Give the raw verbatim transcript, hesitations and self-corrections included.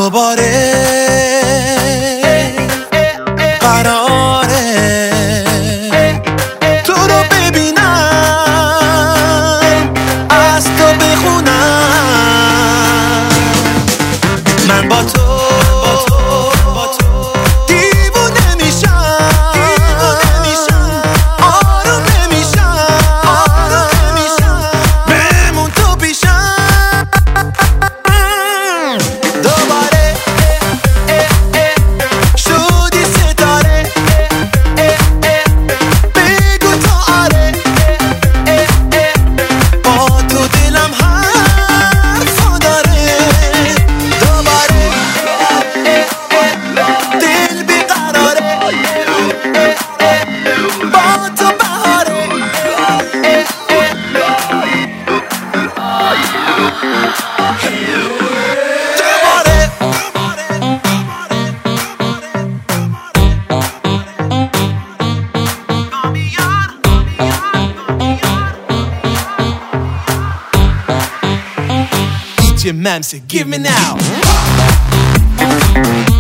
دوباره قراره تو رو ببینم، از تو بخونم. من با تو دیوونه میشم، آروم نمیشم، بمون تو پیشم. دوباره شدی ستاره، بگو تو آره، با تو دلم حرفا داره. دوباره دل بیقراره، با تو بهاره. D J Mamsa, give me now.